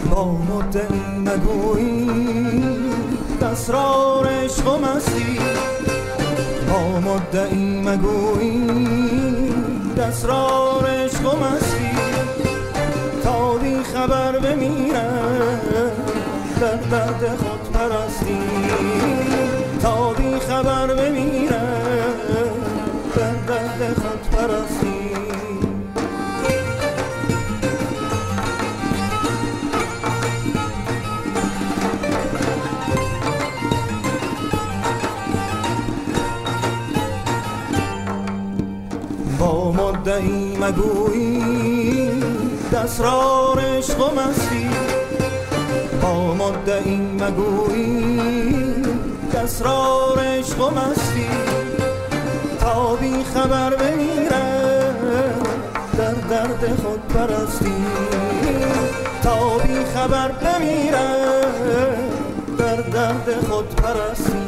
با مدعی مگویی اسرار عشق و مستی، با مدعی مگویی اسرار عشق و مستی، تا بی خبر بمیرم در درد خود پرستی، تا بی خبر بمیرم در درد خود پرستی. با مدعی مگویی اسرار عشق و مستی، با مدعی مگویی اسرار عشق و مستی، تا بی خبر بمیرم در درد خود پرستی، تا بی خبر بمیرم در درد خود پرستی.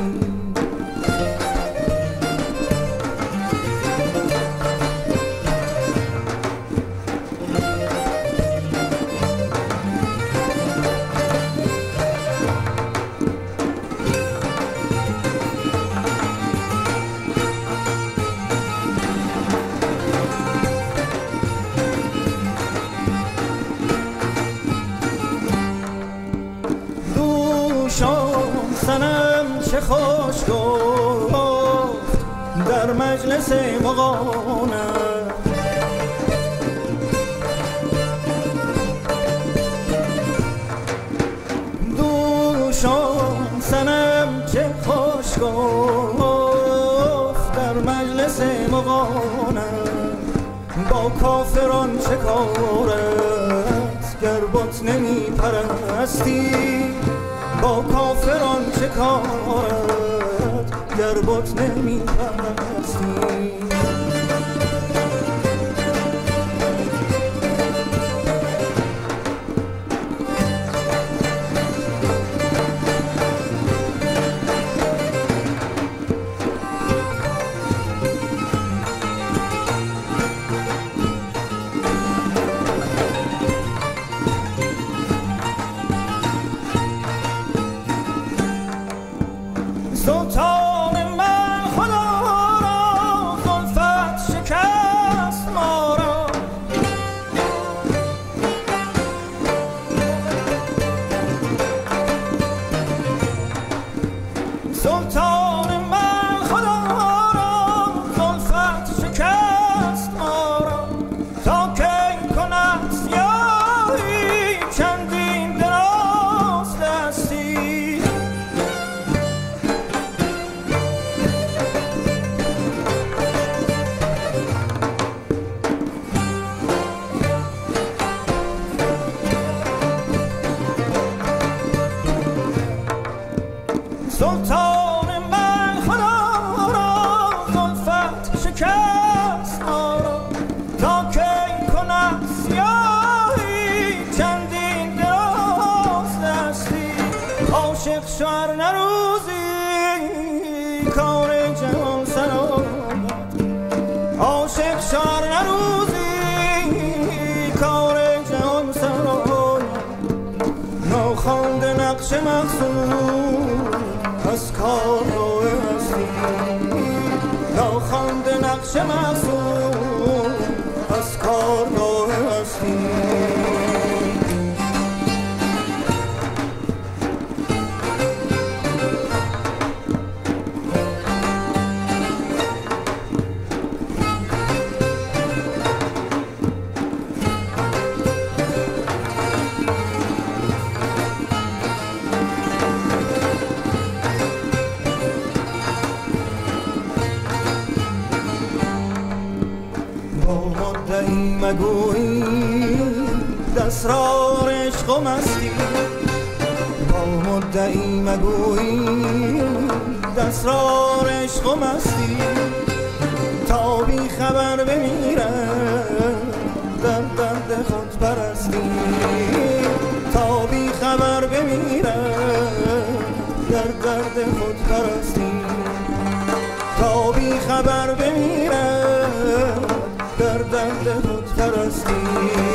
سنم چه خوش گفت در مجلس مغانم، دوشان سنم چه خوش گفت در مجلس مغانم، با کافران چه کارت گر بت نمی پرستی، با کافران چه کارت گر بت نمی پرستی. سلطان من خدا را زلفت شکست ما را، سلطان من خدا را زلفت شکست ما را، تا کی کند سیاهی چندین دراز دستی، سلطان من خدا را زلفت شکست ما را، تا کی کند سیاهی چندین دراز دستی، عاشق شو نه روزی کار جهان سرآمد، عاشق شو نه روزی کار جهان سرآمد، ناخوانده نقش مقصود از کار روی هستی، ناخوانده نقش مقصود از کار روی هستی. مدعی مگویی اسرار عشق و مستی، با مدعی مگویی اسرار عشق و مستی، تا بی خبر بمیرم در درد خود پرستی، تا بی خبر بمیرم در درد خود پرستی، تا بی خبر بمیرم در درد خود پرستی.